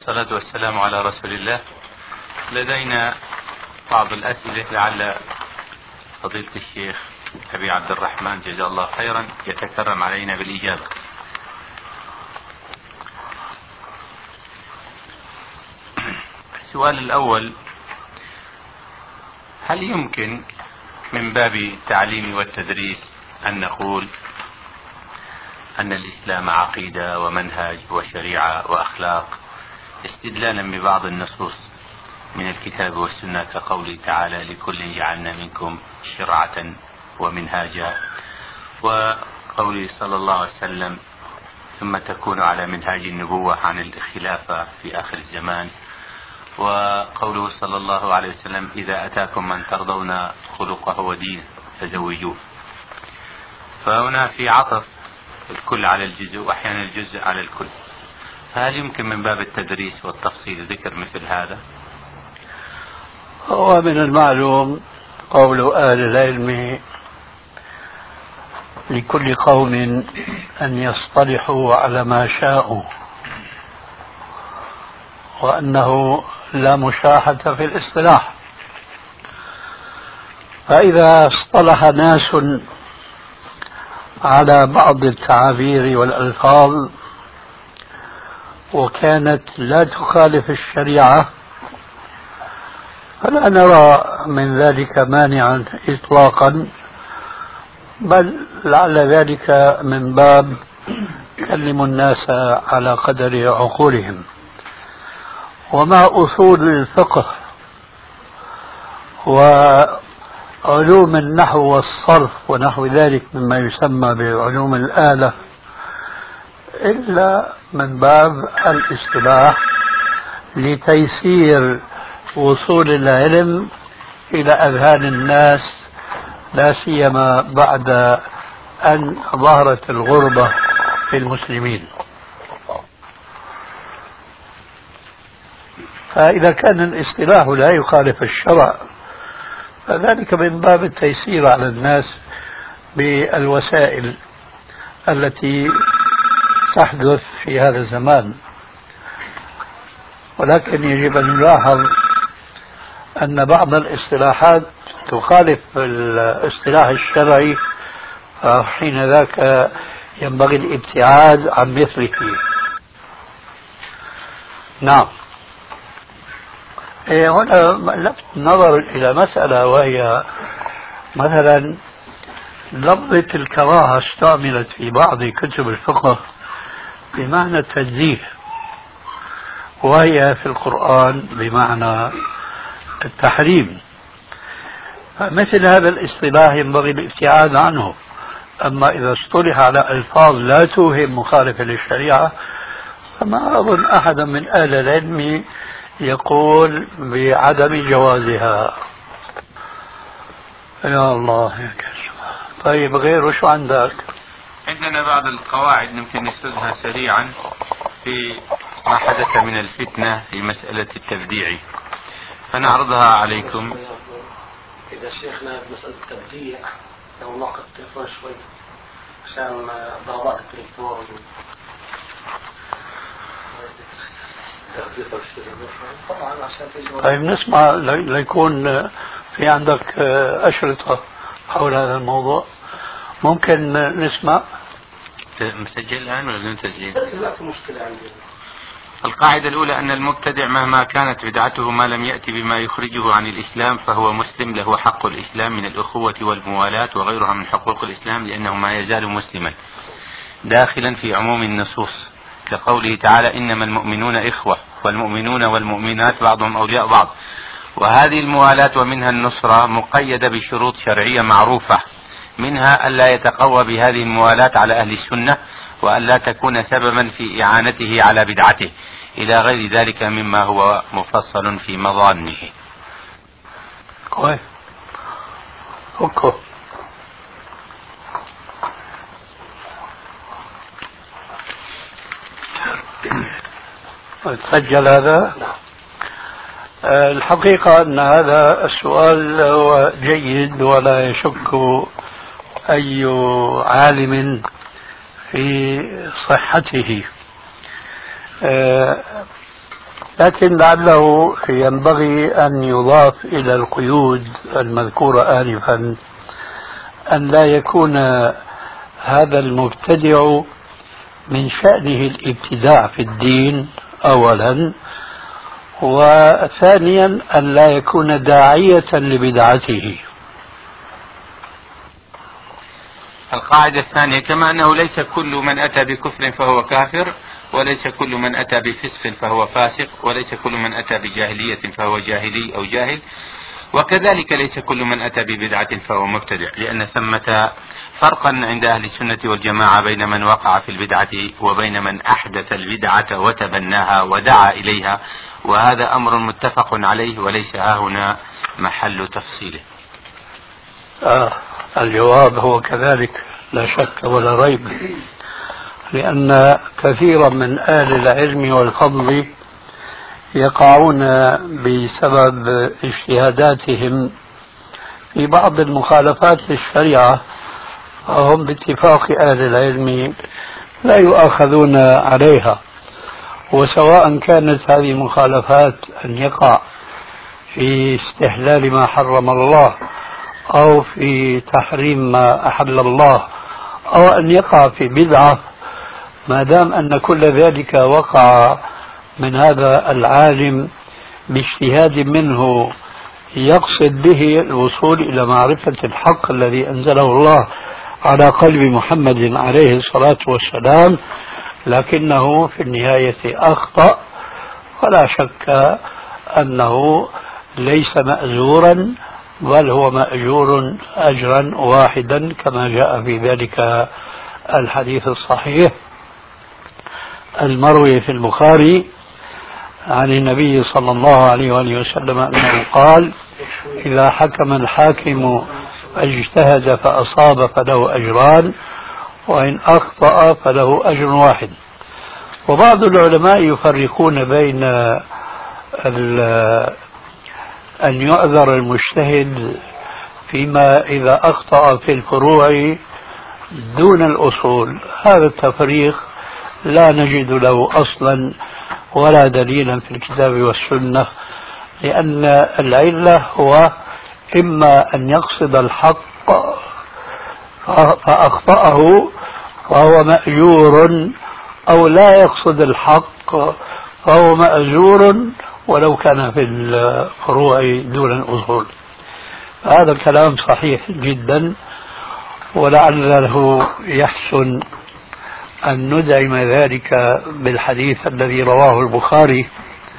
والصلاة والسلام على رسول الله. لدينا بعض الأسئلة لعل فضيلة الشيخ أبي عبد الرحمن جزاه الله خيرا يتكرم علينا بالإجابة. السؤال الأول: هل يمكن من باب التعليم والتدريس أن نقول أن الإسلام عقيدة ومنهج وشريعة وأخلاق، استدلالا ببعض النصوص من الكتاب والسنة كقوله تعالى: لكل جعلنا منكم شرعة ومنهاجا، وقوله صلى الله عليه وسلم: ثم تكون على منهاج النبوة عن الخلافة في آخر الزمان، وقوله صلى الله عليه وسلم: إذا أتاكم من ترضون خلقه ودينه فزوجوه. فهنا في عطف الكل على الجزء وأحيانا الجزء على الكل، فهل يمكن من باب التدريس والتفصيل ذكر مثل هذا؟ هو من المعلوم قول أهل العلم: لكل قوم أن يصطلحوا على ما شاءوا، وأنه لا مشاحة في الاصطلاح. فإذا اصطلح ناس على بعض التعابير والألفاظ وكانت لا تخالف الشريعة، فلا نرى من ذلك مانعا إطلاقا، بل لعل ذلك من باب كلموا الناس على قدر عقولهم. ومع أصول الفقه وعلوم النحو والصرف ونحو ذلك مما يسمى بعلوم الآلة، إلا من باب الاصطلاح لتيسير وصول العلم إلى أذهان الناس، لا سيما بعد أن ظهرت الغربة في المسلمين. فإذا كان الاصطلاح لا يخالف الشرع فذلك من باب التيسير على الناس بالوسائل التي تحدث في هذا الزمان. ولكن يجب أن نلاحظ أن بعض الاصطلاحات تخالف الاصطلاح الشرعي، حين ذاك ينبغي الابتعاد عن مثله. نعم. هنا لفت نظر إلى مسألة، وهي مثلا لفظة الكراهة استعملت في بعض كتب الفقه بمعنى التنزيه، وهي في القرآن بمعنى التحريم. فمثل هذا الاصطلاح ينبغي الابتعاد عنه. أما إذا اصطلح على ألفاظ لا توهم مخالفة للشريعة، فما أظن أحدا من أهل العلم يقول بعدم جوازها. يا الله يا كريم. طيب غيره شو عندك؟ عندنا بعض القواعد يمكن نسردها سريعا في ما حدث من الفتنة في مسألة التبديع، فنعرضها عليكم. إذا شيخنا مسألة التبديع لو نقف التلفون شوي عشان ضربات التلفون. طيب نسمع ليكون في عندك أشرطة حول هذا الموضوع، ممكن نسمع. مسجل الآن ولا بدون تسجيل؟ لا في مشكلة عندي. القاعدة الأولى أن المبتدع مهما كانت بدعته ما لم يأتي بما يخرجه عن الإسلام فهو مسلم، له حق الإسلام من الأخوة والموالاة وغيرها من حقوق الإسلام، لأنه ما يزال مسلما داخلا في عموم النصوص، كقوله تعالى: إنما المؤمنون إخوة والمؤمنون والمؤمنات بعضهم أولياء بعض. وهذه الموالاة ومنها النصرة مقيدة بشروط شرعية معروفة، منها ألا يتقوى بهذه الموالاة على أهل السنة، وألا تكون سببا في إعانته على بدعته، إلى غير ذلك مما هو مفصل في مظانه. كويس. أوكي. تسجل هذا؟ الحقيقة أن هذا السؤال هو جيد، ولا يشك أي عالم في صحته. لكن لعله ينبغي أن يضاف إلى القيود المذكورة آنفا أن لا يكون هذا المبتدع من شأنه الابتداع في الدين أولا، وثانيا أن لا يكون داعية لبدعته. القاعدة الثانية كما أنه ليس كل من أتى بكفر فهو كافر، وليس كل من أتى بفسق فهو فاسق، وليس كل من أتى بجاهلية فهو جاهلي أو جاهل، وكذلك ليس كل من أتى ببدعة فهو مبتدع، لأن ثمة فرقا عند أهل السنة والجماعة بين من وقع في البدعة وبين من أحدث البدعة وتبناها ودعا إليها، وهذا أمر متفق عليه وليس هنا محل تفصيله. الجواب هو كذلك لا شك ولا ريب، لأن كثيرا من أهل العلم والفضل يقعون بسبب اجتهاداتهم في بعض المخالفات للشريعة، وهم باتفاق أهل العلم لا يؤاخذون عليها، وسواء كانت هذه المخالفات أن يقع في استحلال ما حرم الله أو في تحريم ما أحل الله أو أن يقع في بدعة، ما دام أن كل ذلك وقع من هذا العالم باجتهاد منه يقصد به الوصول إلى معرفة الحق الذي أنزله الله على قلب محمد عليه الصلاة والسلام، لكنه في النهاية أخطأ، ولا شك أنه ليس مأزورا بل هو مأجور أجرا واحدا كما جاء في ذلك الحديث الصحيح المروي في البخاري عن النبي صلى الله عليه وآله وسلم أنه قال: إذا حكم الحاكم فاجتهد فأصاب فله أجران، وإن أخطأ فله أجر واحد. وبعض العلماء يفرقون بين أن يعذر المجتهد فيما إذا أخطأ في الفروع دون الأصول. هذا التفريق لا نجد له أصلا ولا دليلا في الكتاب والسنة، لأن العلة هو إما أن يقصد الحق فأخطأه فهو مأجور، أو لا يقصد الحق فهو مأجور ولو كان في الفروع دون الأصول. هذا الكلام صحيح جدا، ولعله يحسن أن ندعم ذلك بالحديث الذي رواه البخاري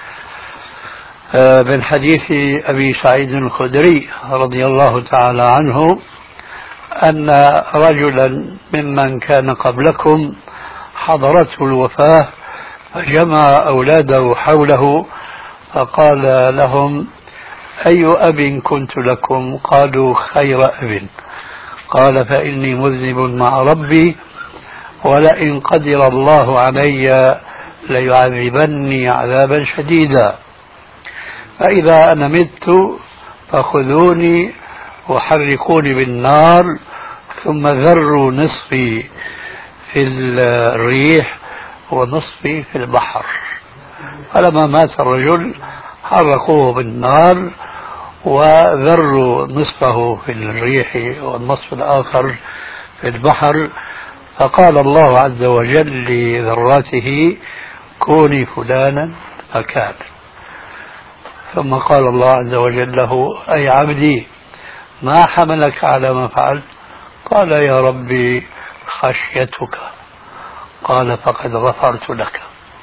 من حديث أبي سعيد الخدري رضي الله تعالى عنه أن رجلا ممن كان قبلكم حضرته الوفاة فجمع أولاده حوله فقال لهم: أي أب كنت لكم؟ قالوا: خير أب. قال: فإني مذنب مع ربي، ولئن قدر الله علي ليعذبني عذابا شديدا، فإذا أنا مت فخذوني وحرقوني بالنار ثم ذروا نصفي في الريح ونصفي في البحر. فلما مات الرجل حرقوه بالنار وذروا نصفه في الريح والنصف الآخر في البحر، فقال الله عز وجل لذراته: كوني فلانا فكان. ثم قال الله عز وجل له: أي عبدي ما حملك على ما فعلت؟ قال: يا ربي خشيتك. قال: فقد غفرت لك.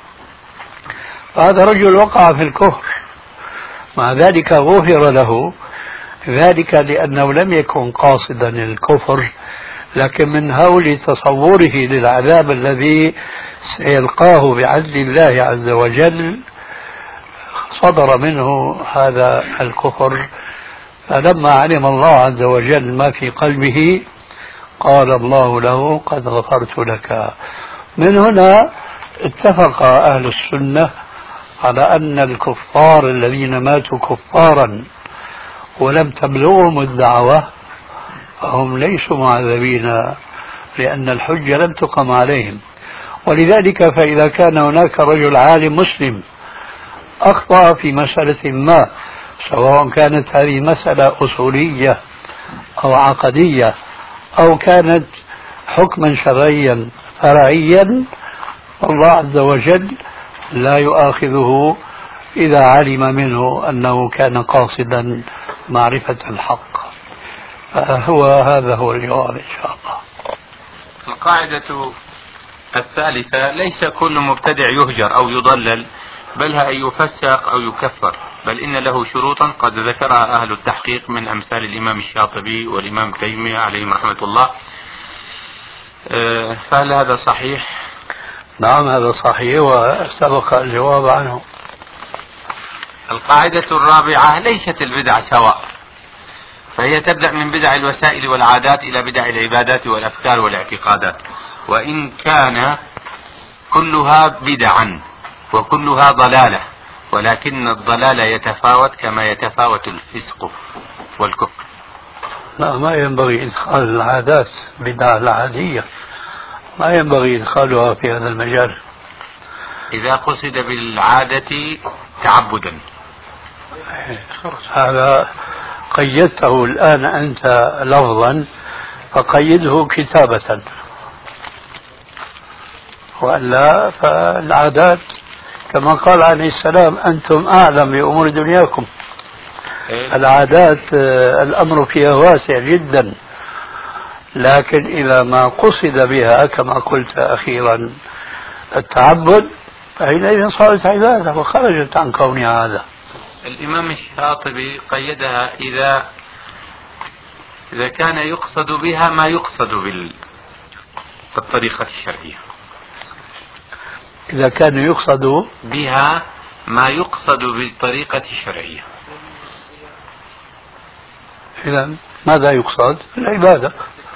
فهذا رجل وقع في الكفر، مع ذلك غفر له، ذلك لأنه لم يكن قاصدا الكفر، لكن من هول تصوره للعذاب الذي سيلقاه بعدل الله عز وجل صدر منه هذا الكفر. فلما علم الله عز وجل ما في قلبه قال الله له: قد غفرت لك. من هنا اتفق أهل السنة على أن الكفار الذين ماتوا كفارا ولم تبلغهم الدعوة فهم ليسوا معذبين، لأن الحجة لم تقم عليهم. ولذلك فإذا كان هناك رجل عالم مسلم أخطأ في مسألة ما، سواء كانت هذه مسألة أصولية أو عقدية أو كانت حكما شرعيا فرعيا، الله عز وجل لا يؤاخذه إذا علم منه أنه كان قاصدا معرفة الحق. هذا هو الجواب إن شاء الله. القاعدة الثالثة: ليس كل مبتدع يهجر أو يضلل، بل يفسق أو يكفر، بل إن له شروطا قد ذكرها أهل التحقيق من أمثال الإمام الشاطبي والإمام تيمية عليهم رحمة الله. فهل هذا صحيح؟ نعم هذا صحيح وسبق الجواب عنه. القاعدة الرابعة: ليست البدع سواء، فهي تبدأ من بدع الوسائل والعادات إلى بدع العبادات والأفكار والاعتقادات، وإن كان كلها بدعا وكلها ضلالة، ولكن الضلال يتفاوت كما يتفاوت الفسق والكفر. لا، ما ينبغي إدخال العادات بدعة العادية، ما ينبغي إدخالها في هذا المجال إذا قصد بالعادة تعبدا. هذا قيدته الآن أنت لفظا، فقيده كتابة، وإلا فالعادات كما قال عليه السلام: أنتم أعلم بأمور دنياكم. العادات الأمر فيها واسع جدا، لكن إذا ما قصد بها كما قلت أخيرا التعبد، فحينئذ صارت عبادة وخرجت عن كونها عادة. الإمام الشاطبي قيدها إذا كان يقصد بها ما يقصد بالطريقة الشرعية. إذا كان يقصد بها ما يقصد بالطريقة الشرعية. إذا ماذا يقصد؟ العبادة.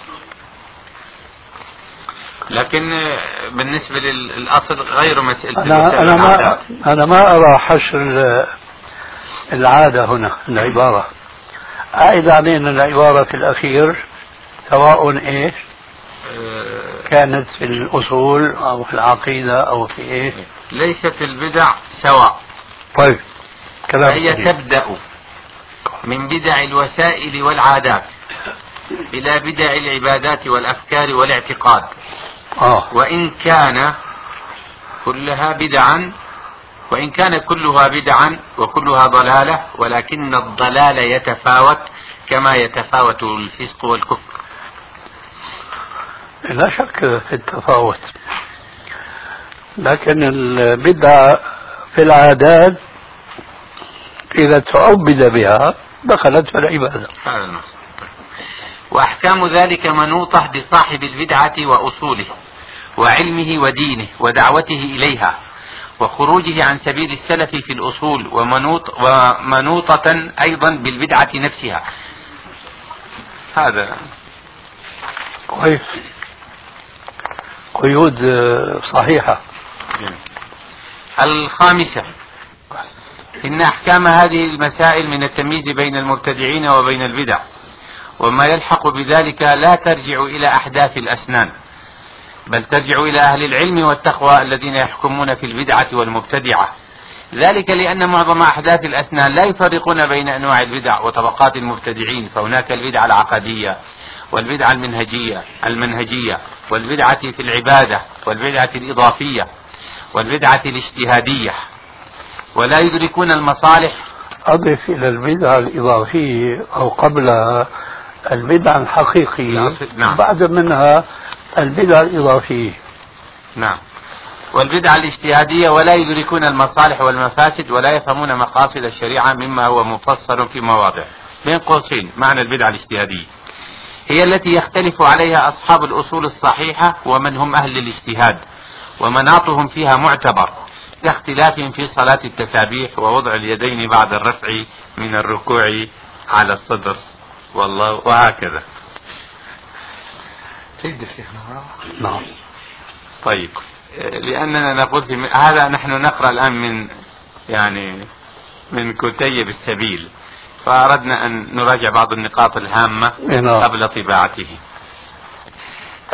لكن بالنسبة للأصل غير مسألة. أنا ما أرى حشر العادة هنا العبارة. أعد علينا العبارة في الأخير، سواء إيش كانت في الأصول أو في العقيدة أو في إيش. ليست البدع سواء. طيب فهي تبدأ من بدع الوسائل والعادات إلى بدع العبادات والأفكار والاعتقاد. وإن كان كلها بدعا وكلها ضلالة، ولكن الضلال يتفاوت كما يتفاوت الفسق والكفر. لا شك في التفاوت، لكن البدعة في العادات إذا تعبد بها دخلت في العبادة. وأحكام ذلك منوطة بصاحب البدعة وأصوله وعلمه ودينه ودعوته إليها وخروجه عن سبيل السلف في الأصول، ومنوطة أيضا بالبدعة نفسها. هذا كويس، قيود صحيحة. الخامسة: إن أحكام هذه المسائل من التمييز بين المبتدعين وبين البدع وما يلحق بذلك لا ترجع إلى أحداث الأسنان، بل ترجع إلى أهل العلم والتقوى الذين يحكمون في البدعة والمبتدعة. ذلك لأن معظم أحداث الأسنان لا يفرقون بين أنواع البدع وطبقات المبتدعين، فهناك البدعة العقدية والبدعة المنهجية والبدعة في العبادة والبدعة الإضافية والبدعة الاجتهادية، ولا يدركون المصالح. أضف إلى البدعة الإضافية أو قبلها البدعة الحقيقية. نعم. بعد منها البدعة الإضافية. نعم. والبدعة الاجتهادية ولا يدركون المصالح والمفاسد ولا يفهمون مقاصد الشريعة مما هو مفسر في مواضع. بين قوسين معنى البدعة الاجتهادية هي التي يختلف عليها أصحاب الأصول الصحيحة ومن هم أهل الاجتهاد، ومناطهم فيها معتبر كاختلافهم في صلاة التسابيح ووضع اليدين بعد الرفع من الركوع على الصدر والله وهكذا. نعم. طيب، لأننا نقول في هذا نحن نقرأ الآن من كتيب السبيل، فأردنا أن نراجع بعض النقاط الهامة قبل طباعته،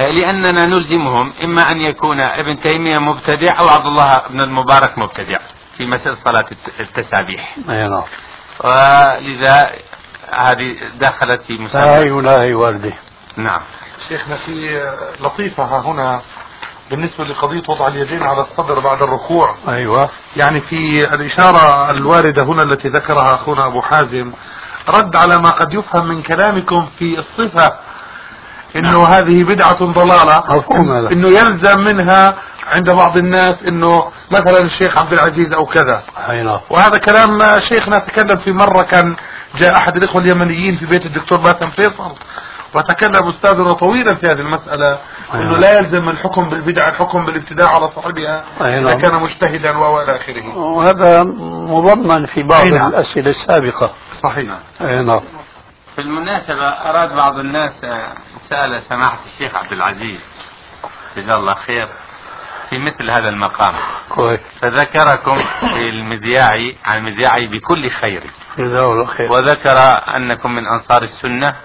لأننا نلزمهم إما أن يكون ابن تيمية مبتدع أو عبد الله بن المبارك مبتدع، في مسألة صلاة التسابيح. نعم. ولذا هذه دخلت في مسألة. لا هي واردة. نعم. شيخنا في لطيفة هنا بالنسبة لقضية وضع اليدين على الصدر بعد الركوع. أيوة. يعني في الإشارة الواردة هنا التي ذكرها أخونا أبو حازم رد على ما قد يفهم من كلامكم في الصفة إنه هذه بدعة ضلالة، إنه يلزم منها عند بعض الناس إنه مثلا الشيخ عبد العزيز أو كذا. وهذا كلام شيخنا تكلم في مرة، كان جاء أحد الإخوة اليمنيين في بيت الدكتور باسم فيصل وتكلم أستاذنا طويلا في هذه المسألة، إنه لا يلزم الحكم بالبدعة الحكم بالابتداع على صاحبها إذا كان مجتهدا وإلى آخره. وهذا مضمن في بعض الأسئلة السابقة. صحيح. نعم. في المناسبة أراد بعض الناس سأل سماحة الشيخ عبد العزيز جزاه الله خير في مثل هذا المقام، فذكركم في المذياعي عن المذياعي بكل خير جزاه الله خير، وذكر أنكم من أنصار السنة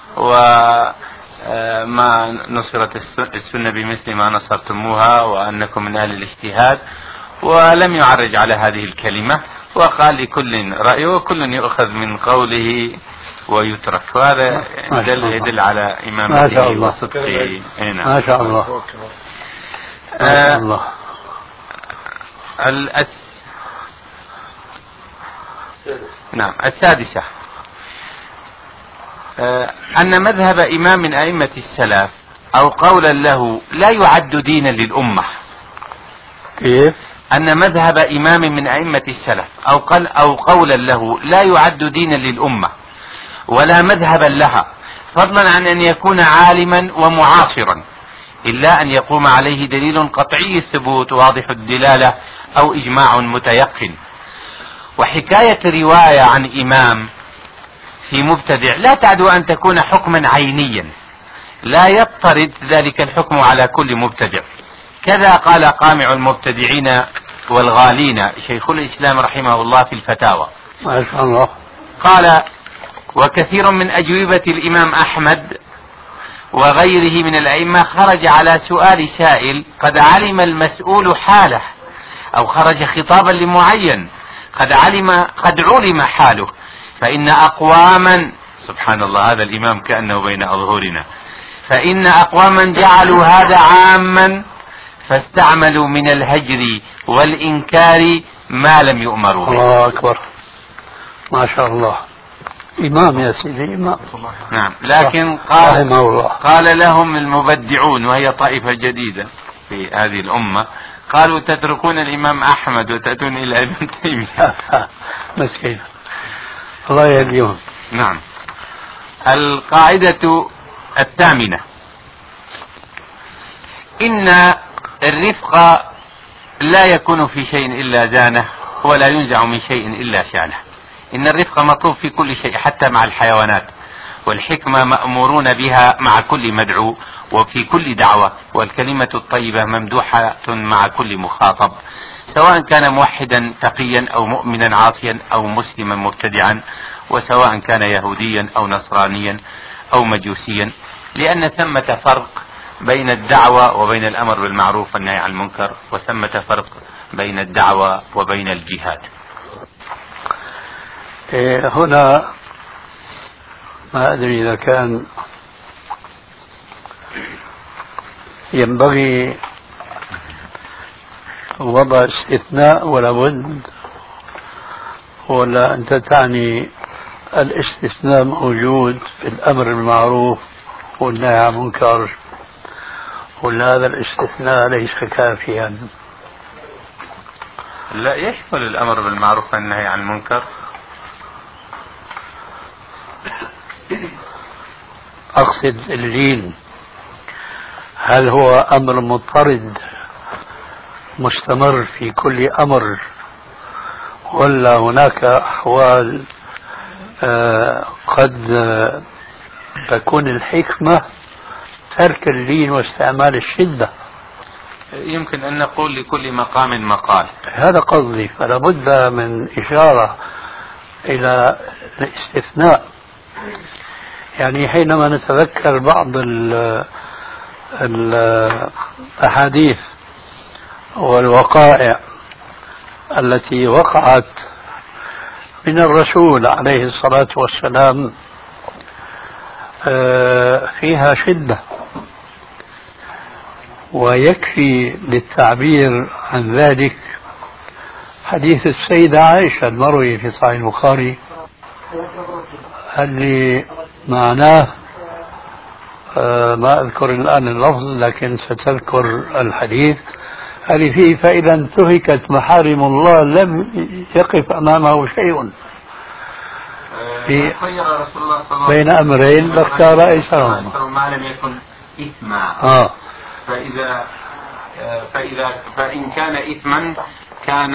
وما نصرت السنة بمثل ما نصرتموها وأنكم من أهل الاجتهاد، ولم يعرج على هذه الكلمة وقال لكل رأيه وكل يؤخذ من قوله ويترك، وهذا يدل على إمامته وصدقه. ما شاء الله. نعم. السادسة أن مذهب إمام من أئمة السلف أو قولا له لا يعد دينا للأمة. كيف؟ أن مذهب إمام من أئمة السلف أو قولا له لا يعد دينا للأمة ولا مذهبا لها، فضلا عن أن يكون عالما ومعاصرا، إلا أن يقوم عليه دليل قطعي الثبوت واضح الدلالة أو إجماع متيقن. وحكاية رواية عن إمام في مبتدع لا تعدو أن تكون حكما عينيا لا يضطرد ذلك الحكم على كل مبتدع. كذا قال قامع المبتدعين والغالين شيخ الإسلام رحمه الله في الفتاوى. ما شاء الله. قال: وكثير من أجوبة الإمام أحمد وغيره من الأئمة خرج على سؤال سائل قد علم المسؤول حاله، أو خرج خطابا لمعين قد علم حاله، فإن أقواما، سبحان الله هذا الإمام كأنه بين أظهرنا، فإن أقواما جعلوا هذا عاما فاستعملوا من الهجر والإنكار ما لم يؤمروا به. الله أكبر. ما شاء الله. إمام يا سيدي إمام. نعم. لكن قال لهم المبدعون وهي طائفة جديدة في هذه الأمة، قالوا تتركون الإمام أحمد وتأتون إلى ابن تيمية. مسكين الله يهديهم. نعم. القاعدة الثامنة: إن الرفق لا يكون في شيء إلا زانه ولا ينزع من شيء إلا شانه. إن الرفق مطلوب في كل شيء حتى مع الحيوانات، والحكمة مأمورون بها مع كل مدعو وفي كل دعوة، والكلمة الطيبة ممدوحة مع كل مخاطب، سواء كان موحدا تقيا أو مؤمنا عاصيا أو مسلما مبتدعا، وسواء كان يهوديا أو نصرانيا أو مجوسيا، لأن ثمة فرق بين الدعوة وبين الأمر بالمعروف والنهي عن المنكر، وثمة فرق بين الدعوة وبين الجهاد. هنا ما أدري إذا كان ينبغي وضع استثناء ولا بد، ولا أنت تعني الاستثناء موجود في الأمر بالمعروف والنهي عن المنكر، ولا هذا الاستثناء ليس كافيا؟ لا، يشمل الأمر بالمعروف والنهي عن المنكر. أقصد الدين، هل هو أمر مضطرد مستمر في كل أمر، ولا هناك أحوال قد تكون الحكمة ترك اللين واستعمال الشدة؟ يمكن أن نقول لكل مقام مقال. هذا قصدي، فلا بد من إشارة إلى الاستثناء. يعني حينما نتذكر بعض الأحاديث والوقائع التي وقعت من الرسول عليه الصلاة والسلام فيها شدة، ويكفي للتعبير عن ذلك حديث السيدة عائشة المروي في صحيح البخاري اللي معناه ما أذكر الآن اللفظ لكن ستذكر الحديث اللي فيه: فإذا انتهكت محارم الله لم يقف أمامه شيء بين أمرين لاختار أيسرهما ما لم يكن إثما. فإن كان إثما كان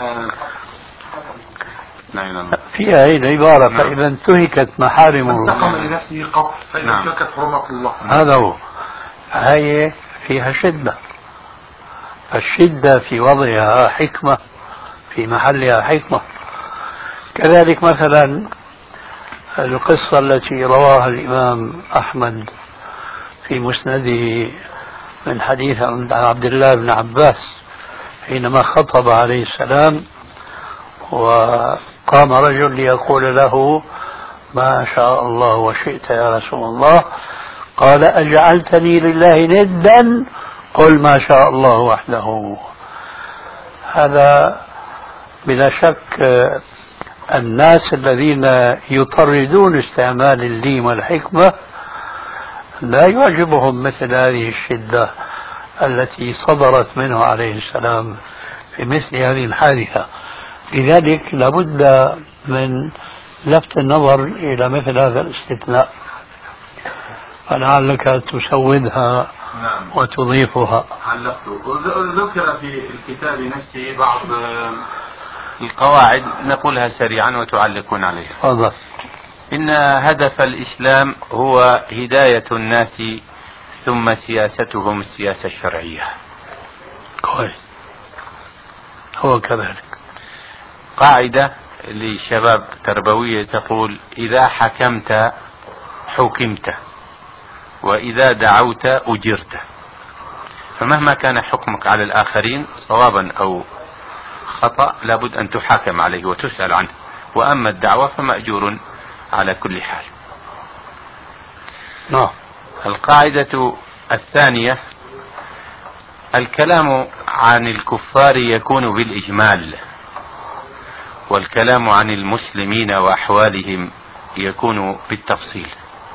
فيها هي العبارة: فإذا انتهكت محارم الله انتقم لنفسه قط فإذا انتهكت حرمات الله. هذا هو. هي فيها شدة، الشدة في وضعها حكمة، في محلها حكمة. كذلك مثلا القصة التي رواها الإمام أحمد في مسنده من حديث عبد الله بن عباس حينما خطب عليه السلام وقام رجل ليقول له: ما شاء الله وشئت يا رسول الله، قال: أجعلتني لله ندا؟ قل ما شاء الله وحده. هذا بلا شك الناس الذين يطردون استعمال اللين والحكمة لا يعجبهم مثل هذه الشدة التي صدرت منه عليه السلام في مثل هذه الحادثة. لذلك لابد من لفت النظر إلى مثل هذا الاستثناء، فلعلك تسودها وتضيفها. ذكر في الكتاب نفسه بعض القواعد نقولها سريعا وتعلقون عليها. فضل. إن هدف الإسلام هو هداية الناس ثم سياستهم السياسة الشرعية. كويس. هو كذلك. قاعدة لشباب تربوية تقول: إذا حكمت حكمت، وإذا دعوت أجرت. فمهما كان حكمك على الآخرين صوابا أو خطأ لابد أن تحاكم عليه وتسأل عنه، وأما الدعوة فمأجور على كل حال. القاعدة الثانية: الكلام عن الكفار يكون بالإجمال، والكلام عن المسلمين وأحوالهم يكون بالتفصيل.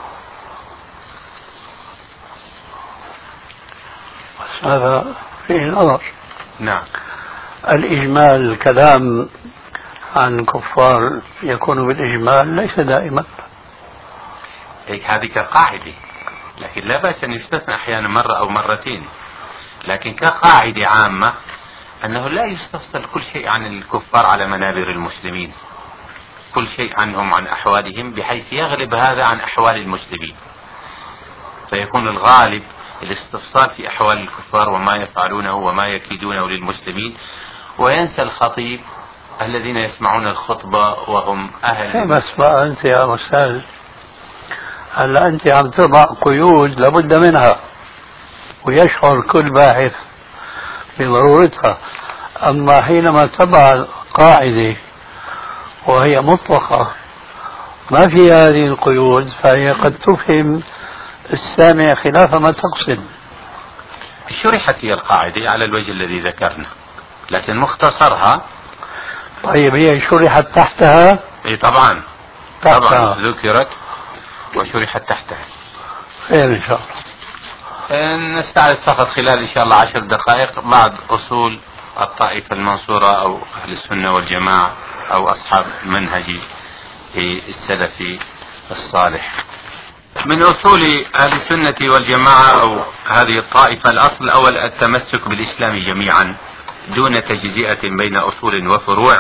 هذا فيه نظر. نعم. الإجمال، الكلام عن الكفار يكون بالإجمال ليس دائما. هذه كقاعدة، لكن لا بأس أن يستثنى أحيانا مرة أو مرتين، لكن كقاعدة عامة أنه لا يستفصل كل شيء عن الكفار على منابر المسلمين، كل شيء عنهم عن أحوالهم بحيث يغلب هذا عن أحوال المسلمين، فيكون الغالب الاستفصال في أحوال الكفار وما يفعلونه وما يكيدونه للمسلمين، وينسى الخطيب الذين يسمعون الخطبة وهم أهل. بس بقى أنت يا أستاذ، هلا أنت عم تضع قيود لابد منها ويشعر كل باحث بضرورتها، أما حينما تضع قاعدة وهي مطلقة ما في هذه القيود فهي قد تفهم السامع خلاف ما تقصد. شرحت هي القاعدة على الوجه الذي ذكرنا، لكن مختصرها. طيب هي شرحت تحتها؟ اي طبعا طبعا ذكرت وشرحت تحتها. خير ان شاء الله. نستعرض فقط خلال ان شاء الله 10 دقائق بعض اصول الطائفة المنصورة او اهل السنة والجماعة او اصحاب المنهج السلفي الصالح. من اصول اهل السنة والجماعة او هذه الطائفة: الاصل الاول التمسك بالاسلام جميعا دون تجزئة بين اصول وفروع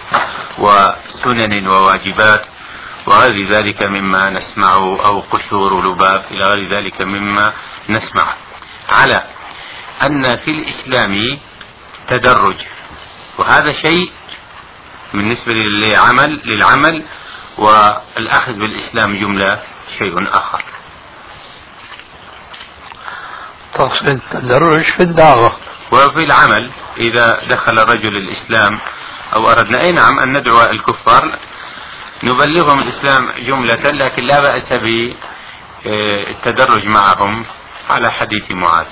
وسنن وواجبات وغير ذلك مما نسمعه او قشور ولباب الى غير ذلك مما نسمع، على ان في الاسلام تدرج، وهذا شيء بالنسبة للعمل والاخذ بالاسلام جملة شيء اخر. تقصد التدرج في الدعوة وفي العمل، إذا دخل الرجل الإسلام أو أردنا أي نعم أن ندعو الكفار نبلغهم الإسلام جملة، لكن لا بأس بالتدرج معهم على حديث معاذ.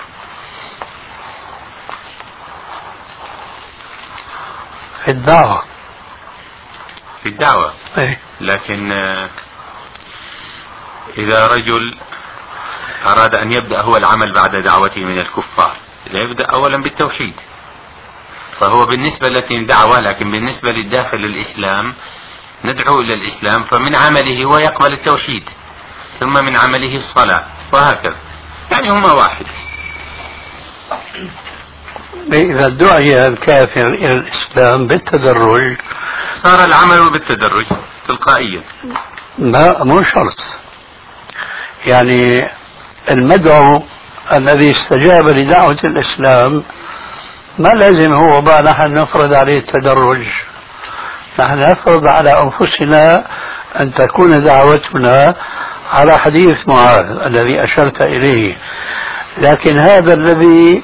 في الدعوة إيه؟ لكن إذا رجل أراد أن يبدأ هو العمل بعد دعوته من الكفار يبدأ أولا بالتوحيد، فهو بالنسبة لكن دعوة، لكن بالنسبة للداخل الإسلام ندعو إلى الإسلام، فمن عمله هو يقبل التوحيد، ثم من عمله الصلاة، وهكذا، يعني هما واحد. إذا دعي الكافر إلى الإسلام بالتدرج صار العمل بالتدرج تلقائيا. لا، مو شرط. يعني المدعو الذي استجاب لدعوة الإسلام ما لازم هو بقى نحن نفرض عليه التدرج، نحن نفرض على أنفسنا أن تكون دعوتنا على حديث معاذ الذي أشرت إليه. لكن هذا الذي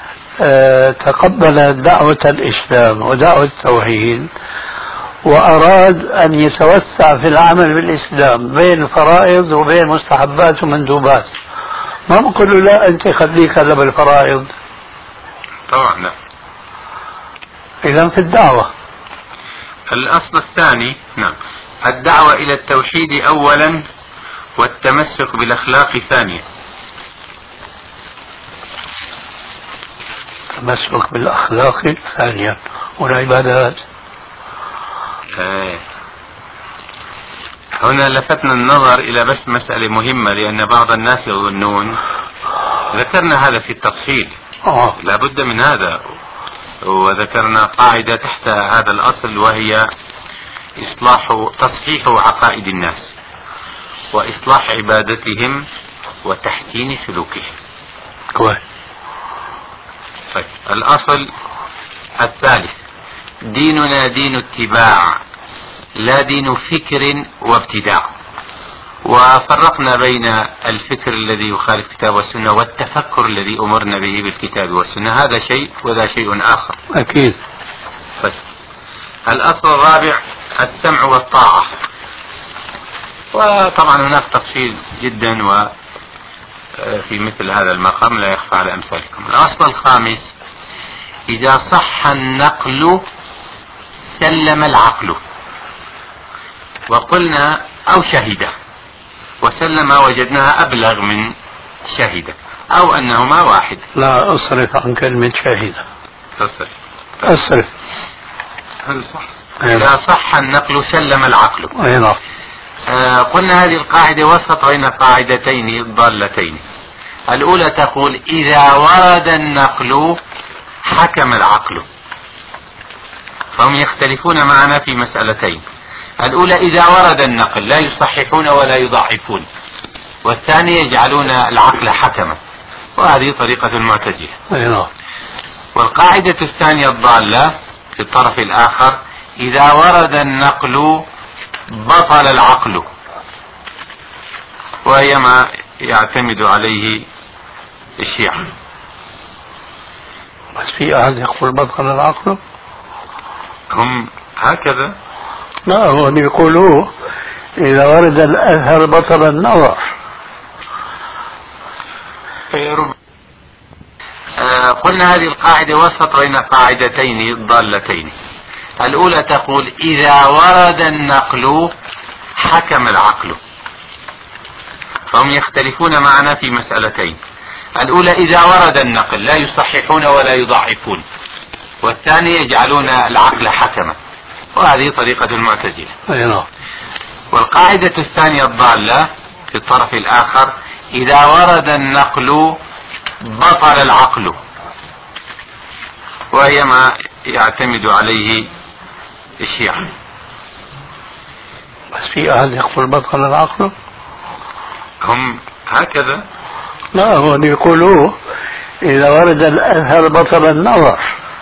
تقبل دعوة الإسلام ودعوة التوحيد وأراد أن يتوسع في العمل بالإسلام بين فرائض وبين مستحبات ومندوبات، ما بقول له لا أنت خليك هلا بالفرائض. طبعا لا. إذا في الدعوة الأصل الثاني نعم الدعوة إلى التوحيد أولا والتمسك بالأخلاق ثانيا. التمسك بالأخلاق ثانيا والعبادات. هنا لفتنا النظر إلى بس مسألة مهمة، لأن بعض الناس يظنون، ذكرنا هذا في التفصيل لا بد من هذا، وذكرنا قاعدة تحت هذا الأصل وهي تصحيح عقائد الناس وإصلاح عبادتهم وتحسين سلوكهم. كويس. طيب الأصل الثالث ديننا دين اتباع لا دين فكر وابتداع، وفرقنا بين الفكر الذي يخالف الكتاب والسنة والتفكر الذي أمرنا به بالكتاب والسنة، هذا شيء وذا شيء آخر. أكيد. الأصل الرابع السمع والطاعة، وطبعا هناك تفصيل جدا وفي مثل هذا المقام لا يخفى على أمثالكم. الأصل الخامس إذا صح النقل سلم العقل، وقلنا أو شهد، وسلم وجدناها أبلغ من شهد، أو أنهما واحد. لا أصرف عن كلمة شهد. أصرف. هل صح؟ إذا صح النقل سلم العقل. نعم. قلنا هذه القاعدة وسط بين قاعدتين ضالتين. الأولى تقول إذا ورد النقل حكم العقل، فهم يختلفون معنا في مسألتين. الأولى إذا ورد النقل لا يصححون ولا يضعفون، والثانية يجعلون العقل حكما، وهذه طريقة المعتزلة. والقاعدة الثانية الضالة في الطرف الآخر إذا ورد النقل بطل العقل، وهي ما يعتمد عليه الشيعة. بس في أحد يقول بطل العقل؟ هم هكذا؟ لا، هم يقولوا إذا ورد الأثر بطل النظر. قلنا هذه القاعدة وسط بين قاعدتين ضالتين. الأولى تقول إذا ورد النقل حكم العقل، فهم يختلفون معنا في مسألتين. الأولى إذا ورد النقل لا يصححون ولا يضعفون، والثانية يجعلون العقل حكما، وهذه طريقة المعتزلة. والقاعدة الثانية الضالة في الطرف الآخر إذا ورد النقل بطل العقل، وهي ما يعتمد عليه الشيعة. بس في أحد يقول بطل العقل؟ هم هكذا؟ لا، هم يقولوا إذا ورد الأثر بطل النظر.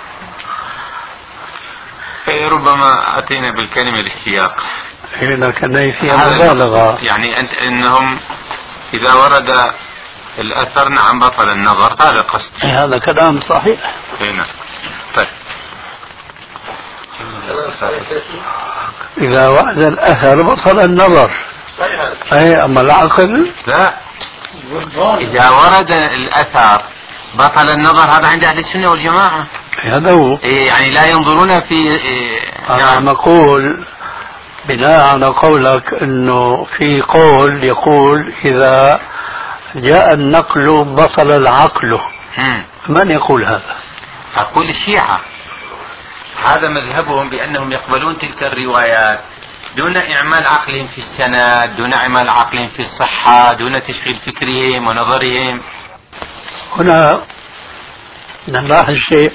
ربما أتينا بالكلمة للسياق، لكن فيها مبالغة. يعني أنت إنهم إذا ورد الأثر نعم بطل النظر، هذا قصد. هذا كلام صحيح. هنا. طيب إذا ورد الأثر بطل النظر. أي أما العقل لا، إذا ورد الأثر بطل النظر، هذا عند أهل السنة والجماعة. هذا هو. يعني لا ينظرون في أنا نقول بناء على قولك أنه في قول يقول إذا جاء النقل بطل العقل. من يقول هذا؟ أقول الشيعة، هذا مذهبهم بأنهم يقبلون تلك الروايات دون إعمال عقلهم في السند، دون إعمال عقلهم في الصحة، دون تشغيل فكرهم ونظرهم. هنا نلاحظ شيء،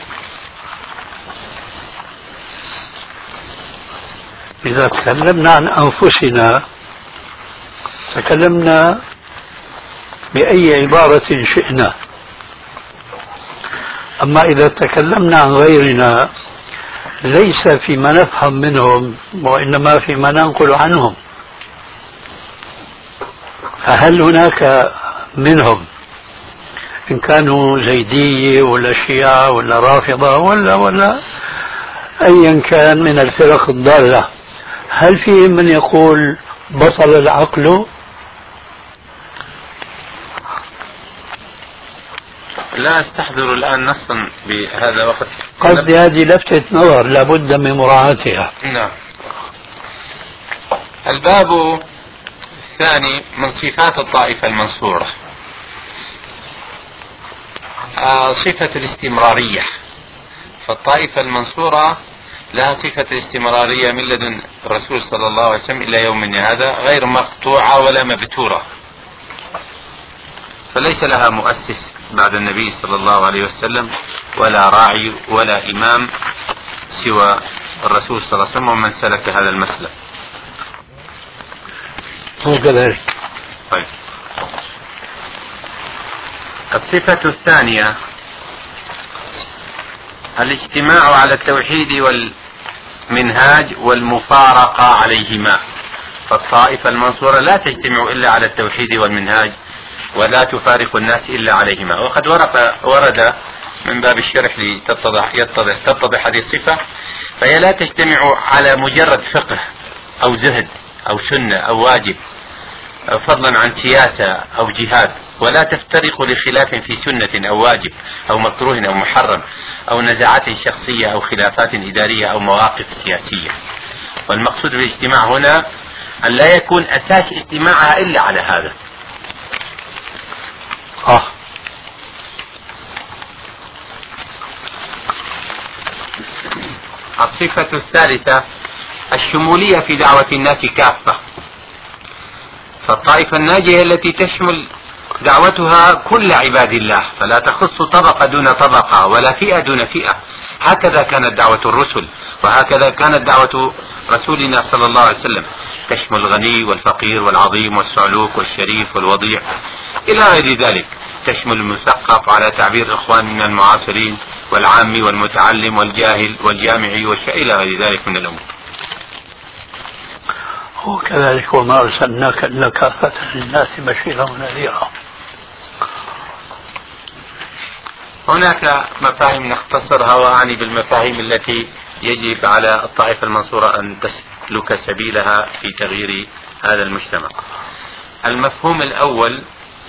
إذا تكلمنا عن أنفسنا تكلمنا بأي عبارة شئنا، أما إذا تكلمنا عن غيرنا ليس فيما نفهم منهم وإنما فيما ننقل عنهم. فهل هناك منهم إن كانوا زيدية ولا شيعة ولا رافضة ولا أيا كان من الفرق الضالة، هل فيهم من يقول بطل العقل؟ لا أستحضر الآن نصا بهذا وقت. قصدي هذه لفتة نظر لابد من مراعاتها. نعم. الباب الثاني من صفات الطائفة المنصورة صفة الاستمرارية. فالطائفة المنصورة لها صفة الاستمرارية من لدن الرسول صلى الله عليه وسلم إلى يومنا هذا، غير مقطوعة ولا مبتورة، فليس لها مؤسس بعد النبي صلى الله عليه وسلم ولا راعي ولا إمام سوى الرسول صلى الله عليه وسلم ومن سلك هذا المسلك. هو كذلك. طيب. الصفة الثانية الاجتماع على التوحيد والمنهاج والمفارقة عليهما. فالطائفة المنصورة لا تجتمع إلا على التوحيد والمنهاج ولا تفارق الناس إلا عليهما. وقد ورد من باب الشرح لتتضح هذه الصفة، فهي لا تجتمع على مجرد فقه أو زهد أو سنة أو واجب فضلا عن سياسة أو جهاد، ولا تفترق لخلاف في سنة أو واجب أو مكروه أو محرم أو نزاعات شخصية أو خلافات إدارية أو مواقف سياسية. والمقصود بالاجتماع هنا أن لا يكون أساس اجتماعها إلا على هذا. الصفة الثالثة الشمولية في دعوة الناس كافة. فالطائفة الناجية التي تشمل دعوتها كل عباد الله، فلا تخص طبقة دون طبقة ولا فئة دون فئة. هكذا كانت دعوة الرسل، وهكذا كانت دعوة رسولنا صلى الله عليه وسلم، تشمل الغني والفقير والعظيم والصعلوك والشريف والوضيع إلى غير ذلك، تشمل المثقف على تعبير إخواننا المعاصرين والعام والمتعلم والجاهل والجامعي إلى غير ذلك من الأمور. وكذلك وما أرسلناك إلا كافة للناس بشيرا ونذيرا. هناك مفاهيم نختصرها، وأعني بالمفاهيم التي يجب على الطائفة المنصورة أن تسلك سبيلها في تغيير هذا المجتمع. المفهوم الأول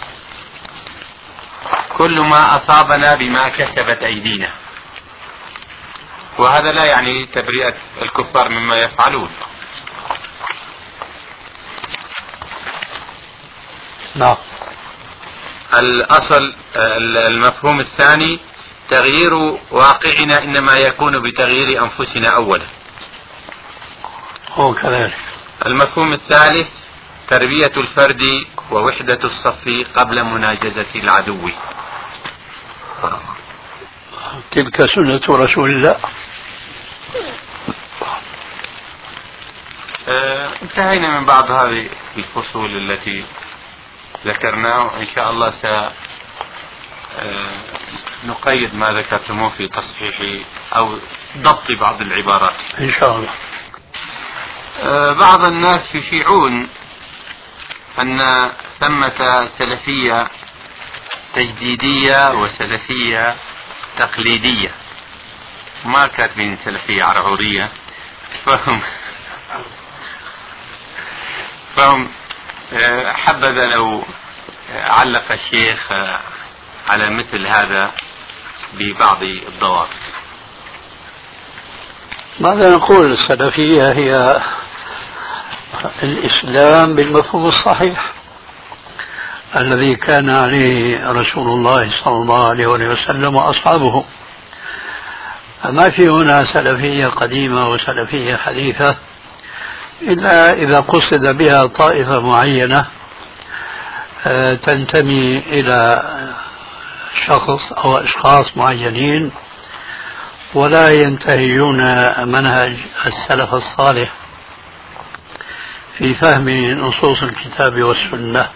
كل ما أصابنا بما كسبت أيدينا، وهذا لا يعني تبرئة الكفار مما يفعلون. نعم. الأصل المفهوم الثاني تغيير واقعنا إنما يكون بتغيير أنفسنا أولا. هو كذلك. المفهوم الثالث تربية الفرد ووحدة الصف قبل مناجزة العدو. تلك سنة رسول الله. انتهينا من بعض هذه الفصول التي ذكرناه، وإن شاء الله سنقيد ما ذكرتموه في تصحيح أو ضبط بعض العبارات إن شاء الله. بعض الناس يشيعون أن ثمة سلفية تجديدية وسلفية تقليدية، ما كاتبين سلفية عرعورية، فهم حبذا لو علق الشيخ على مثل هذا ببعض الضوابط. ماذا نقول؟ السلفية هي الإسلام بالمفهوم الصحيح الذي كان عليه رسول الله صلى الله عليه وسلم وأصحابه. ما في هنا سلفية قديمة وسلفية حديثة إلا إذا قصد بها طائفة معينة تنتمي إلى شخص أو أشخاص معينين ولا ينتهجون منهج السلف الصالح في فهم نصوص الكتاب والسنة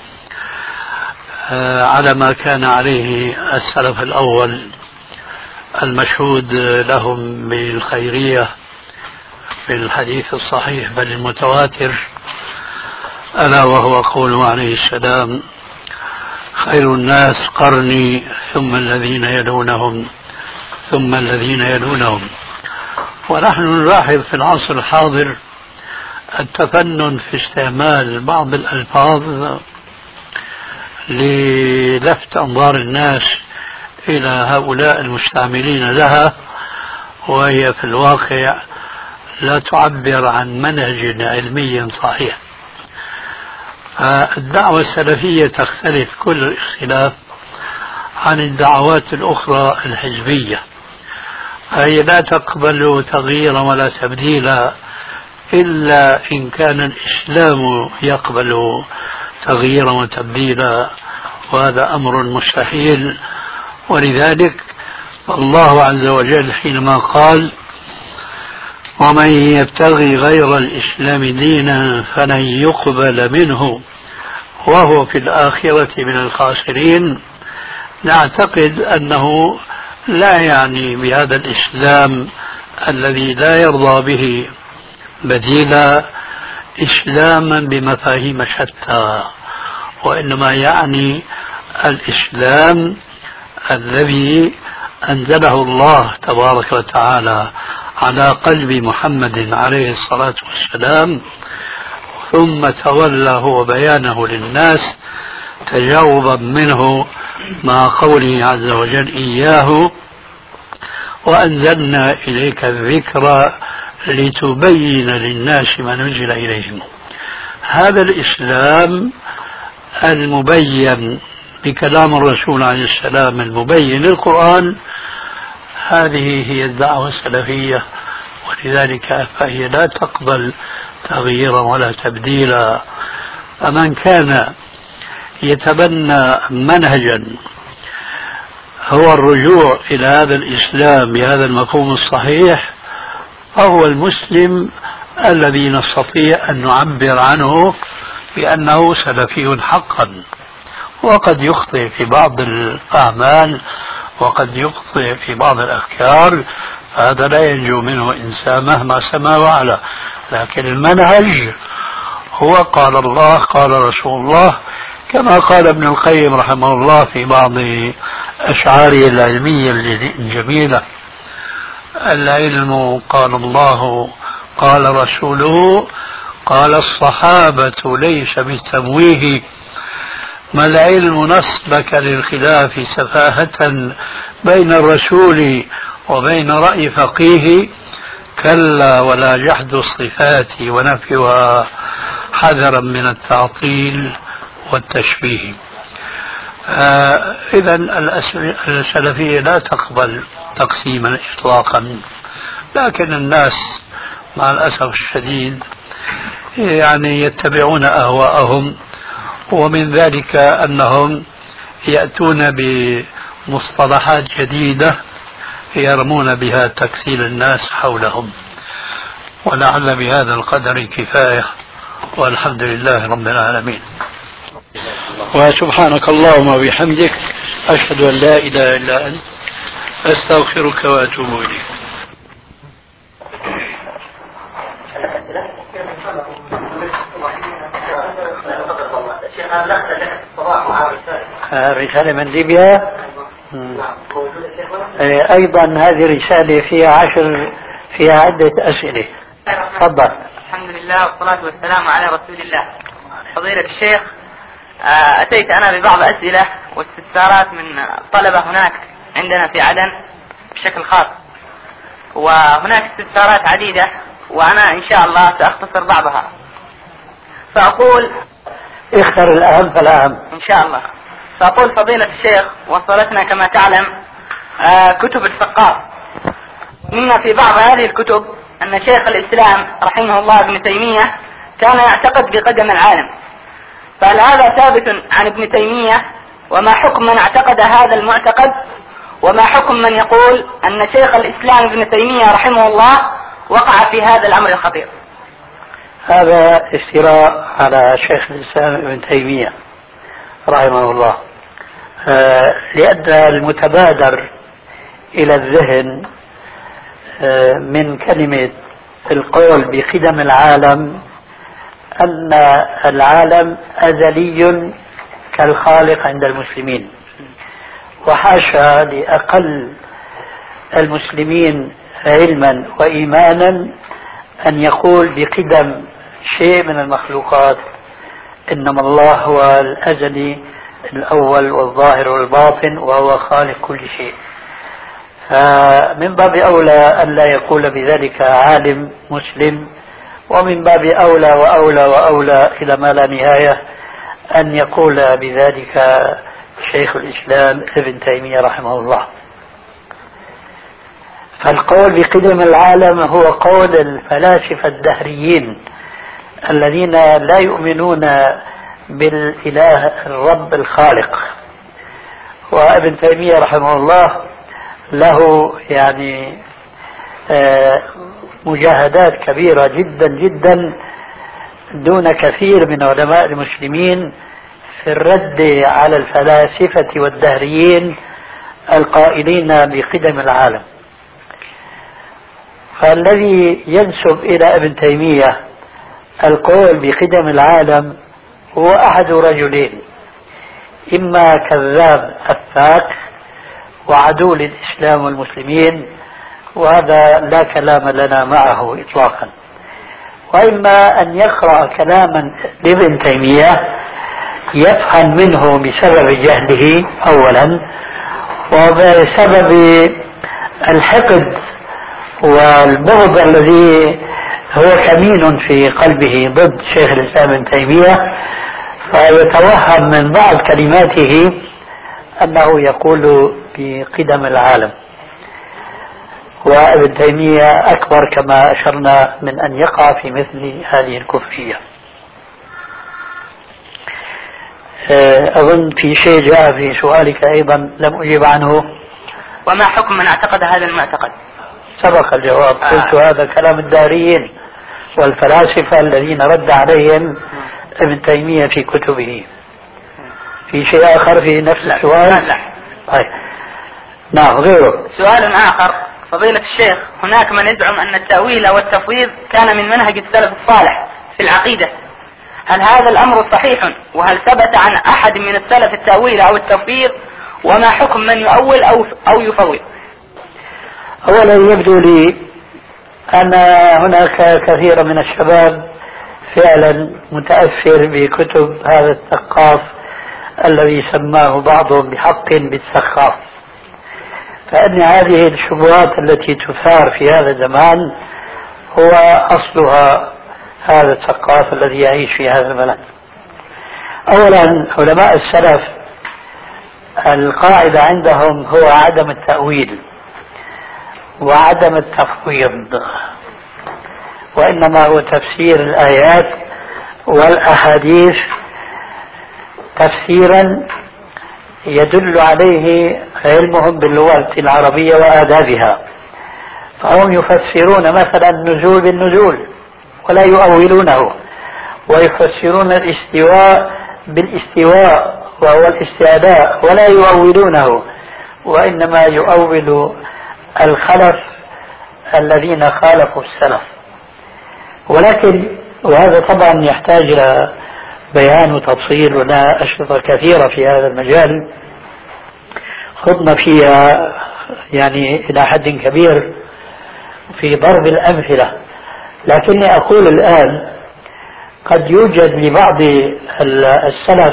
على ما كان عليه السلف الأول المشهود لهم بالخيرية في الحديث الصحيح بل المتواتر، ألا وهو قوله عليه السلام: خير الناس قرني ثم الذين يلونهم ثم الذين يلونهم. ونحن نلاحظ في العصر الحاضر التفنن في استعمال بعض الألفاظ للفت أنظار الناس إلى هؤلاء المستعملين لها، وهي في الواقع لا تعبر عن منهج علمي صحيح. الدعوة السلفية تختلف كل الاختلاف عن الدعوات الأخرى الحزبية، هي لا تقبل تغييرا ولا تبديلا إلا إن كان الإسلام يقبل تغييرا وتبديلا، وهذا أمر مستحيل. ولذلك الله عز وجل حينما قال: ومن يبتغي غير الإسلام دينا فلن يقبل منه وهو في الآخرة من الخاسرين، نعتقد أنه لا يعني بهذا الإسلام الذي لا يرضى به بديلا إسلاما بمفاهيم شتى، وإنما يعني الإسلام الذي أنزله الله تبارك وتعالى على قلب محمد عليه الصلاة والسلام، ثم تولاه وبيانه للناس تجاوبا منه مع قوله عز وجل: إياه وأنزلنا إليك الذكر لتبين للناس ما نزل إليهم. هذا الإسلام المبين بكلام الرسول عليه السلام المبين للقرآن، هذه هي الدعوة السلفية، ولذلك فهي لا تقبل تغييرا ولا تبديلا. فمن كان يتبنى منهجا هو الرجوع إلى هذا الإسلام بهذا المفهوم الصحيح فهو المسلم الذي نستطيع أن نعبر عنه بأنه سلفي حقا. وقد يخطئ في بعض الأعمال وقد يخطئ في بعض الأفكار، هذا لا ينجو منه إنسان مهما سما وعلا، لكن المنهج هو قال الله قال رسول الله، كما قال ابن القيم رحمه الله في بعض أشعاره العلمية الجميلة: العلم قال الله قال رسوله قال الصحابة ليس بالتمويه، ما العلم نصبك للخلاف سفاهة بين الرسول وبين رأي فقيه، كلا ولا جحد الصفات ونفيها حذرا من التعطيل والتشبيه. إذا السلفية لا تقبل تقسيما إطلاقا، لكن الناس مع الأسف الشديد يعني يتبعون أهواءهم، ومن ذلك أنهم يأتون بمصطلحات جديدة يرمون بها تكسيل الناس حولهم. ولعل بهذا القدر كفاية، والحمد لله رب العالمين. وسبحانك اللهم وبحمدك، أشهد أن لا إله إلا أنت، أستغفرك وأتوب إليك. رسالة من ليبيا. أيضا هذه الرسالة فيها عدة أسئلة. تفضل. الحمد لله والصلاة والسلام على رسول الله. فضيلة الشيخ، أتيت أنا ببعض أسئلة واستفسارات من طلبة هناك عندنا في عدن بشكل خاص، وهناك استفسارات عديدة وأنا إن شاء الله سأختصر بعضها. فأقول اختر الأهم فالأهم إن شاء الله. فأقول فضيلة الشيخ، وصلتنا كما تعلم كتب الثقاف، مما في بعض هذه الكتب أن شيخ الإسلام رحمه الله ابن تيمية كان يعتقد بقدم العالم، فهل هذا ثابت عن ابن تيمية؟ وما حكم من اعتقد هذا المعتقد؟ وما حكم من يقول أن شيخ الإسلام ابن تيمية رحمه الله وقع في هذا الأمر الخطير؟ هذا افتراء على شيخ الإسلام ابن تيمية رحمه الله، لأن المتبادر إلى الذهن من كلمة القول بقدم العالم أن العالم أزلي كالخالق عند المسلمين، وحاشا لأقل المسلمين علما وإيمانا أن يقول بقدم شيء من المخلوقات، إنما الله هو الأزلي الأول والظاهر والباطن وهو خالق كل شيء. فمن باب أولى أن لا يقول بذلك عالم مسلم، ومن باب أولى وأولى وأولى إلى ما لا نهاية أن يقول بذلك شيخ الإسلام ابن تيمية رحمه الله. فالقول بقدم العالم هو قول الفلاسفة الدهريين الذين لا يؤمنون بالإله الرب الخالق. وابن تيمية رحمه الله له يعني مجاهدات كبيرة جدا جدا دون كثير من علماء المسلمين في الرد على الفلاسفة والدهريين القائلين بقدم العالم. فالذي ينسب إلى ابن تيمية القول بقدم العالم هو أحد رجلين: إما كذاب أفاك وعدو للإسلام والمسلمين، وهذا لا كلام لنا معه إطلاقا، وإما أن يقرأ كلاما لابن تيمية يفهم منه بسبب جهله أولا، وبسبب الحقد والبغض الذي هو كمين في قلبه ضد شيخ الإسلام ابن تيمية، فيتوهم من بعض كلماته أنه يقول بقدم العالم. وابن تيمية أكبر كما أشرنا من أن يقع في مثل هذه الكفرية. أظن في شيء جاء في سؤالك أيضا لم أجيب عنه: وما حكم من اعتقد هذا المعتقد؟ سبق الجواب، قلت هذا كلام الداريين والفلاسفة الذين رد عليهم ابن تيمية في كتبه. في شيء آخر في نفس السؤال؟ لا. طيب. نعم، غيره. سؤال آخر: فضيلة الشيخ، هناك من يزعم أن التأويل والتفويض كان من منهج السلف الصالح في العقيدة، هل هذا الأمر صحيح؟ وهل ثبت عن أحد من السلف التأويل أو التفويض؟ وما حكم من يؤول أو يفوض؟ أولا يبدو لي أن هناك كثير من الشباب فعلا متأثر بكتب هذا الثقاف الذي سماه بعضهم بحق بالثقاف، فإن هذه الشبهات التي تثار في هذا الزمان هو أصلها هذا الثقاف الذي يعيش في هذا البلد. أولا علماء السلف القاعدة عندهم هو عدم التأويل وعدم التفويض، وإنما هو تفسير الآيات والأحاديث تفسيرا يدل عليه علمهم باللغة العربية وآدابها. فهم يفسرون مثلا النزول بالنزول ولا يؤولونه، ويفسرون الاستواء بالاستواء وهو الاستعلاء ولا يؤولونه، وإنما يؤول الخلف الذين خالفوا السلف. ولكن وهذا طبعا يحتاج إلى بيان وتفصيل، ولنا أشرطة كثيرة في هذا المجال خضنا فيها يعني إلى حد كبير في ضرب الأمثلة لكني أقول الآن قد يوجد لبعض السلف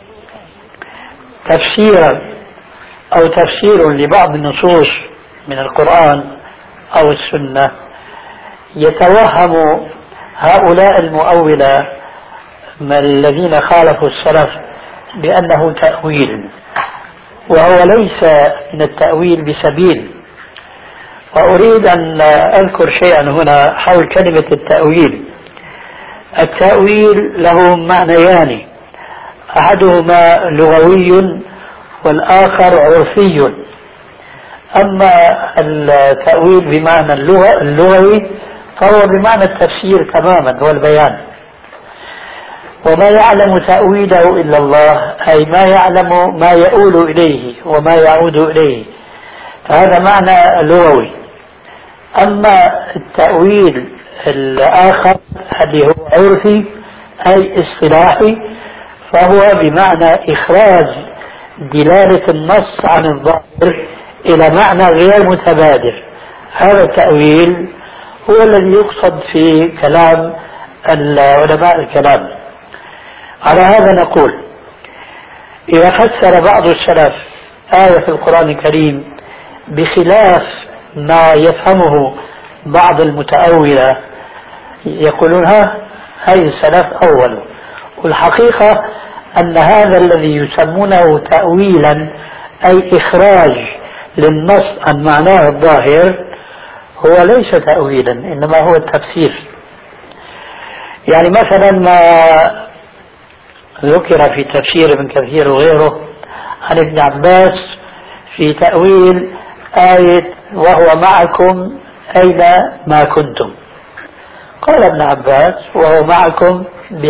تفسيرا أو تفسير لبعض النصوص من القرآن أو السنة يتوهم هؤلاء المؤولة الذين خالفوا السلف بأنه تأويل، وهو ليس من التأويل بسبيل. وأريد أن أذكر شيئا هنا حول كلمة التأويل. التأويل له معنيان، أحدهما لغوي والآخر عرفي. أما التأويل بمعنى اللغوي فهو بمعنى التفسير تماما والبيان. وما يعلم تأويله إلا الله، أي ما يعلم ما يؤول إليه وما يعود إليه، فهذا معنى لغوي. أما التأويل الآخر الذي هو عرفي أي اصطلاحي، فهو بمعنى إخراج دلالة النص عن الظاهر إلى معنى غير متبادر. هذا التأويل هو الذي يقصد في كلام علماء الكلام. على هذا نقول إذا فسر بعض السلف آية في القرآن الكريم بخلاف ما يفهمه بعض المتأولة يقولون هاي السلف أول. والحقيقة أن هذا الذي يسمونه تأويلا أي إخراج للنص عن معناه الظاهر هو ليس تأويلا، إنما هو التفسير. يعني مثلا ما ذكر في تفسير ابن كثير وغيره عن ابن عباس في تأويل آية وهو معكم أينما كنتم. قال ابن عباس وهو معكم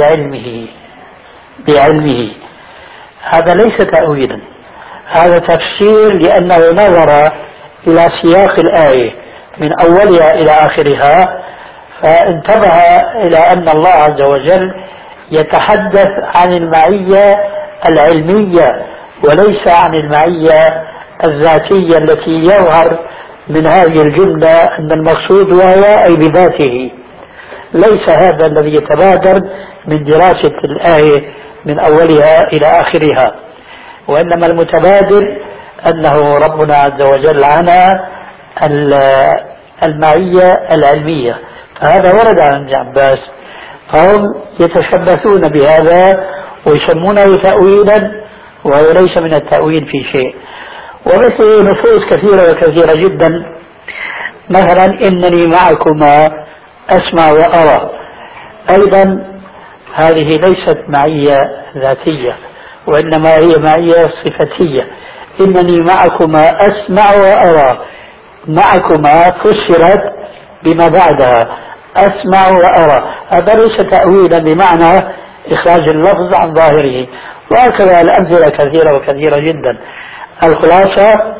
بعلمه. هذا ليس تأويلا، هذا تفسير، لأنه نظر إلى سياق الآية من أولها إلى آخرها فانتبه إلى أن الله عز وجل يتحدث عن المعية العلمية وليس عن المعية الذاتية التي يظهر من هذه الجملة أن المقصود وهي أي بذاته. ليس هذا الذي يتبادر من دراسة الآية من أولها إلى آخرها، وإنما المتبادر أنه ربنا عز وجل عن المعية العلمية. فهذا ورد عن ابن عباس، فهم يتشبثون بهذا ويسمونه تأويلا وهو ليس من التأويل في شيء. ومثل نصوص كثيرة وكثيرة جدا، مثلا إنني معكما أسمع وأرى، أيضا هذه ليست معية ذاتية وإنما هي معية صفتية. إنني معكما أسمع وأرى، معكما فسرت بما بعدها أسمع وأرى، هذا ليس تأويلا بمعنى إخراج اللفظ عن ظاهره. وهكذا الأمثلة كثيرة وكثيرة جدا. الخلاصة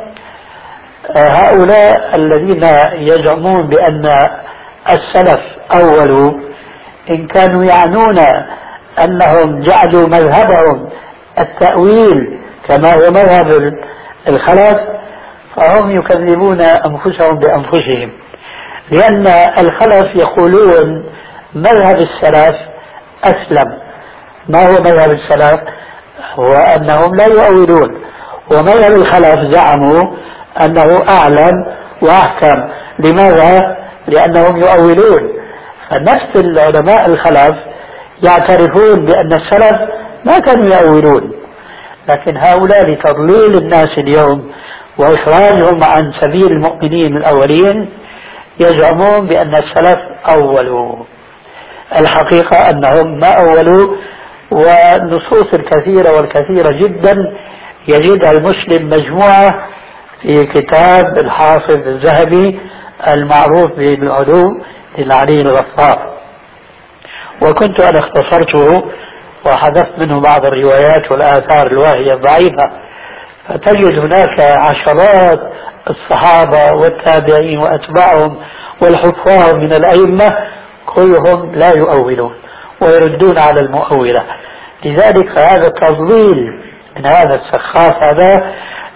هؤلاء الذين يزعمون بأن السلف أولوا، إن كانوا يعنون أنهم جعلوا مذهبهم التأويل كما هو مذهب الخلف، فهم يكذبون أنفسهم بأنفسهم، لأن الخلف يقولون مذهب السلف أسلم. ما هو مذهب السلف؟ هو أنهم لا يؤولون، ومذهب الخلف زعموا أنه أعلم وأحكم. لماذا؟ لأنهم يؤولون. فنفس العلماء الخلف يعترفون بأن السلف ما كانوا يؤولون، لكن هؤلاء لتضليل الناس اليوم وإخراجهم عن سبيل المؤمنين الأولين يزعمون بأن السلف أولوا. الحقيقة أنهم ما أولوا، والنصوص الكثيرة والكثيرة جدا يجدها المسلم مجموعة في كتاب الحافظ الذهبي المعروف بالعلوم للعلي الغفار، وكنت أنا اختصرته وحذفت منه بعض الروايات والآثار الواهية الضعيفة. فتجد هناك عشرات الصحابة والتابعين وأتباعهم والحفاظ من الأئمة كلهم لا يؤولون ويردون على المؤولة. لذلك هذا التضليل من هذا السخاف هذا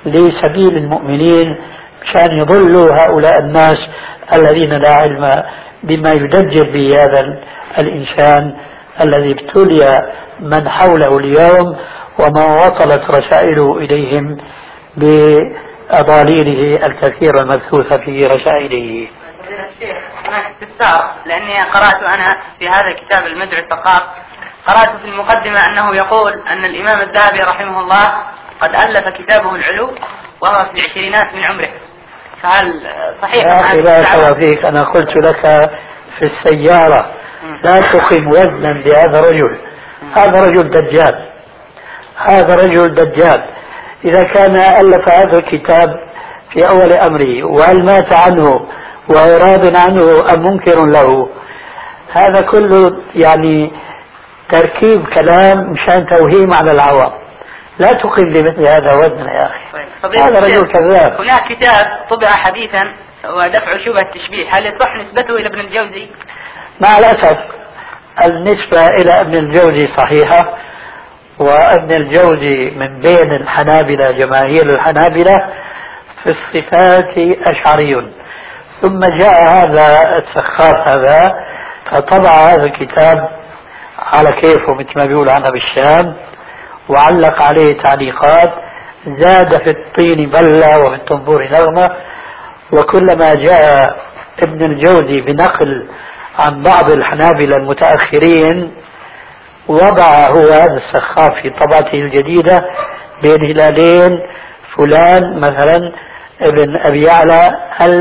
لسبيل المؤمنين مشان يضلوا هؤلاء الناس الذين لا علم بما يدجل به هذا الإنسان الذي ابتلي من حوله اليوم وما وصلت رسائله إليهم بأضاليله الكثيرة المبثوثة في رسائله. الشيخ هناك استفسار، لأني قرأت أنا في هذا الكتاب المدعو الثقاف، قرأت في المقدمة أنه يقول أن الإمام الذهبي رحمه الله قد ألف كتابه العلو وهو في العشرينات من عمره، فهل صحيح؟ يا أخي لا فيك، أنا قلت لك في السيارة لا تقم وزنا بهذا الرجل، هذا رجل دجال، هذا رجل دجال. إذا كان ألف هذا الكتاب في أول أمره وهل مات عنه وهو راض عنه أم منكر له، هذا كله يعني تركيب كلام مشان توهيم على العوام. لا تقم لمثل هذا وزنا يا أخي، هذا رجل كذاب. هناك كتاب طبع حديثا ودفع شبهة التشبيه، هل يصح نسبته إلى ابن الجوزي؟ مع الأسف النسبة إلى ابن الجوزي صحيحة، وابن الجوزي من بين الحنابلة جماهير الحنابلة في الصفات أشعري، ثم جاء هذا السخاف هذا فطبع هذا الكتاب على كيفه مثل ما بيقول عنها بالشام، وعلق عليه تعليقات، زاد في الطين بلة وفي الطنبور نغمة. وكلما جاء ابن الجوزي بنقل عن بعض الحنابلة المتأخرين وضع هو هذا السخاف في طبعته الجديدة بين هلالين فلان مثلا ابن أبي يعلى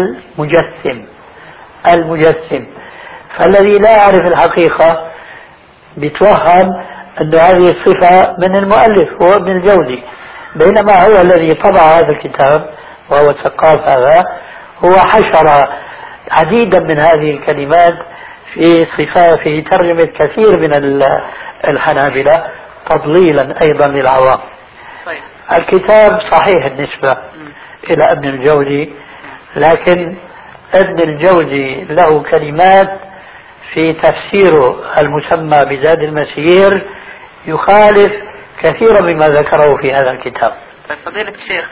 المجسم. فالذي لا يعرف الحقيقة بيتوهم أن هذه الصفة من المؤلف هو ابن الجوزي، بينما هو الذي طبع هذا الكتاب وهو الثقاف هذا هو حشر عديدا من هذه الكلمات في صفات في ترجمة كثير من الحنابلة تضليلا أيضا للعوام. الكتاب صحيح النسبة إلى ابن الجوزي، لكن ابن الجوزي له كلمات في تفسيره المسمى بزاد المسير يخالف كثيرا مما ذكره في هذا الكتاب. فضيلة الشيخ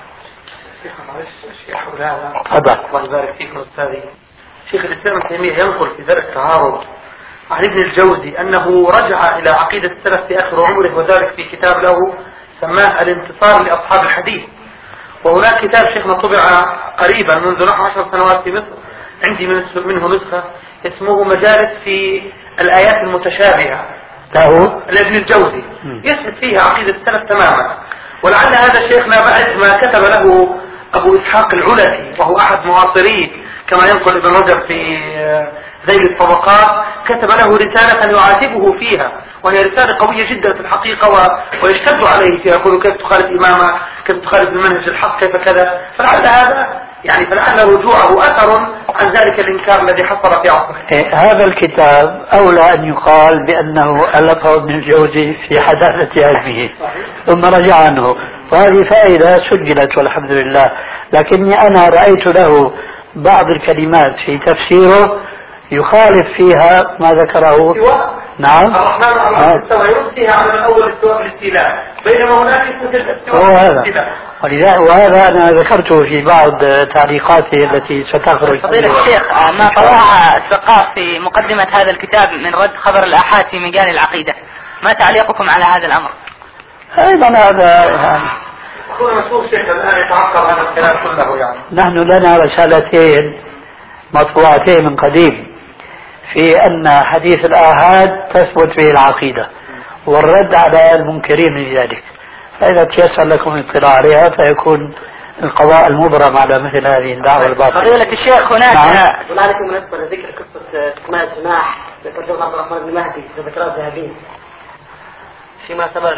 تفضل. الله يبارك فيكم أستاذي. شيخ الإسلام ابن تيمية ينقل في درء التعارض عن ابن الجوزي أنه رجع إلى عقيدة السلف في آخر عمره، وذلك في كتاب له سماه الانتصار لأصحاب الحديث. وهناك كتاب شيخنا طبع قريبا منذ نحو 10 سنوات في مصر، عندي منه نسخة اسمه مجالس في الآيات المتشابهة له لابن الجوزي، يثبت فيها عقيدة السلف تماما. ولعل هذا شيخنا بعد ما كتب له أبو إسحاق العلتي وهو أحد معاصريه كما ينقل ابن رجب في ذيل الطبقات، كتب له رسالة يعاتبه فيها، وهي رسالة قوية جدا في الحقيقة ويشتد عليه فيها، يقول كيف تخالف إمامه، كيف تخالف المنهج الحق، كيف كذا. فلعل هذا يعني فلعل رجوعه أثر عن ذلك الإنكار الذي حصل في عصره. هذا الكتاب أولى أن يقال بأنه ألفه ابن الجوزي في حداثة علمه ثم رجع عنه، وهذه فائدة سجلت والحمد لله. لكني أنا رأيت له بعض الكلمات في تفسيره يخالف فيها ما ذكره. نعم. الرحمن على السماء يرسيها على الأول استواء الاستيلاء، بينما هناك استواء الاستيلاء. وهذا أنا ذكرته في بعض تعليقاته التي ستخرج. فضيلة الشيخ، ما طلعها الثقاف في مقدمة هذا الكتاب من رد خبر الآحاد في مجال العقيدة، ما تعليقكم على هذا الأمر؟ أيضا هذا كل مسؤول شيخ الآن يتعقب هذا الكلام كله. يعني نحن لنا رسالتين مطبوعتين من قديم في أن حديث الآحاد تثبت به العقيدة والرد على المنكرين من ذلك، فإذا تيسر لكم الاطلاع عليها فيكون القضاء المبرم على مثل هذه الدعوة الباطلة. فضيلة الشيخ هناك هنالك مناسبة لذكر قصة اسماء الجناح لترجمة عبد الرحمن بن مهدي ذكرها الذهبي فيما سبق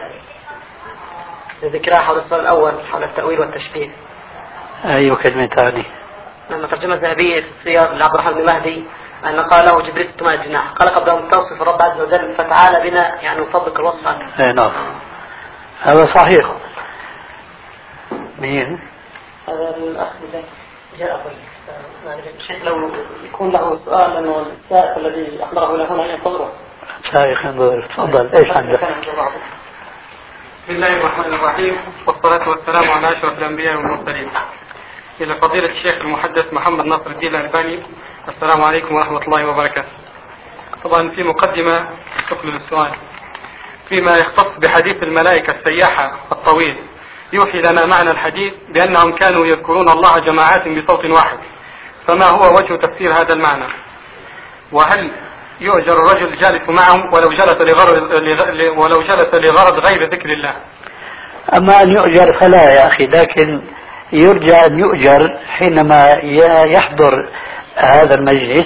لذكرها حول السؤال الأول حول التأويل والتشبيه. أي كلمة ثانية؟ لما ترجمة الذهبية في السير لعبد الرحمن بن مهدي أن قال له جبريل 600 جناح، قال قبل أن توصف الرب عز وجل فتعالى بنا يعني نطبق الوصف عنه. نعم هذا صحيح. مين؟ هذا الأخ اللي جاء الشيخ لو يكون له سؤال أنه السائق الذي أحضره إلى هنا ينتظره. سائق ينتظر، تفضل إيش عندك؟ بسم الله الرحمن الرحيم، والصلاة والسلام على أشرف الأنبياء والمرسلين. إلى فضيلة الشيخ المحدث محمد ناصر الدين الألباني. السلام عليكم ورحمة الله وبركاته. طبعا في مقدمة تقبل السؤال فيما يختص بحديث الملائكة السياحة الطويل، يوحي لنا معنى الحديث بأنهم كانوا يذكرون الله جماعات بصوت واحد، فما هو وجه تفسير هذا المعنى؟ وهل يؤجر الرجل الجالس معهم ولو جلس لغرض غير ذكر الله؟ أما أن يؤجر فلا يا أخي، لكن يرجى أن يؤجر حينما يحضر هذا المجلس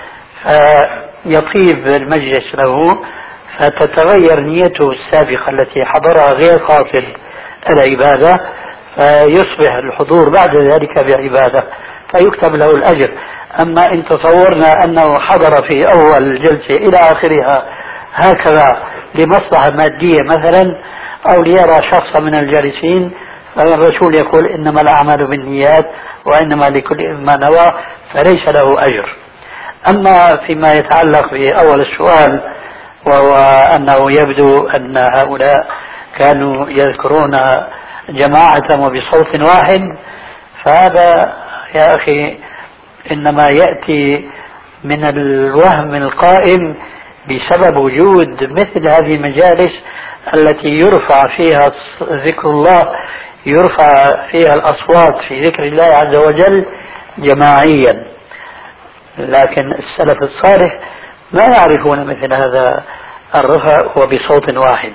فيطيب المجلس له، فتتغير نيته السابقة التي حضرها غير قاصد العبادة، فيصبح الحضور بعد ذلك بعبادة فيكتب له الأجر. أما إن تصورنا أنه حضر في أول جلسة إلى آخرها هكذا لمصلحة مادية مثلا أو ليرى شخصا من الجالسين، فالرسول يقول إنما الأعمال بالنيات وإنما لكل ما نوى، فليس له أجر. أما فيما يتعلق بأول السؤال وهو أنه يبدو أن هؤلاء كانوا يذكرون جماعة وبصوت واحد، فهذا يا أخي إنما يأتي من الوهم القائم بسبب وجود مثل هذه المجالس التي يرفع فيها ذكر الله، يرفع فيها الأصوات في ذكر الله عز وجل جماعيا. لكن السلف الصالح لا يعرفون مثل هذا الرفع وبصوت واحد.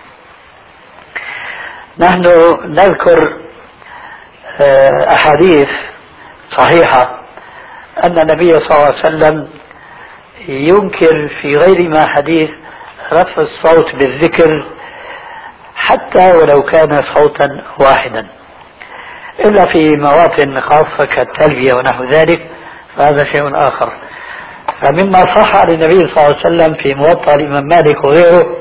نحن نذكر أحاديث صحيحة أن النبي صلى الله عليه وسلم ينكر في غير ما حديث رفع الصوت بالذكر حتى ولو كان صوتا واحدا، إلا في مواطن خاصة كالتلبية ونحو ذلك، فهذا شيء آخر. فمما صح عن النبي صلى الله عليه وسلم في موطأ الإمام مالك وغيره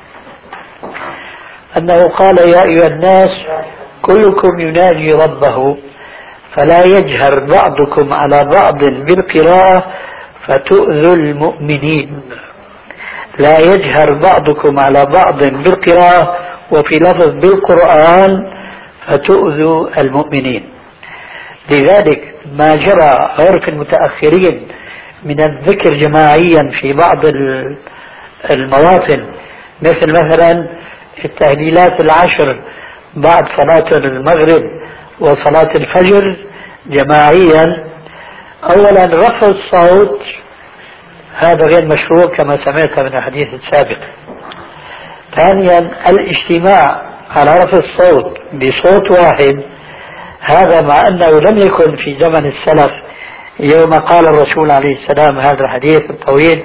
أنه قال: يا أيها الناس كلكم يناجي ربه فلا يجهر بعضكم على بعض بالقراءة فتؤذوا المؤمنين. لا يجهر بعضكم على بعض بالقراءة، وفي لفظ بالقرآن فتؤذوا المؤمنين. لذلك ما جرى عرف المتأخرين من الذكر جماعيا في بعض المواطن، مثل مثلا التهليلات العشر بعد صلاة المغرب وصلاة الفجر جماعيا، أولا رفع الصوت هذا غير مشروع كما سمعت من الحديث السابق. ثانيا الاجتماع على رفع الصوت بصوت واحد، هذا مع أنه لم يكن في زمن السلف يوم قال الرسول عليه السلام هذا الحديث الطويل: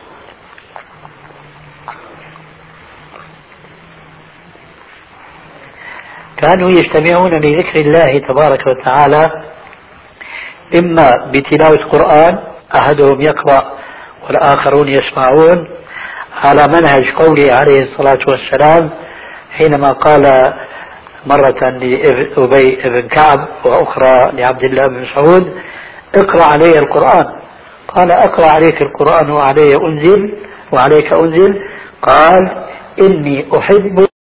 كانوا يجتمعون لذكر الله تبارك وتعالى إما بتلاوة قرآن أحدهم يقرأ والآخرون يسمعون، على منهج قوله عليه الصلاة والسلام حينما قال مرة لأبي بن كعب وأخرى لعبد الله بن مسعود: اقرأ علي القرآن. قال: أقرأ عليك القرآن وعليك أنزل. قال: إني أحب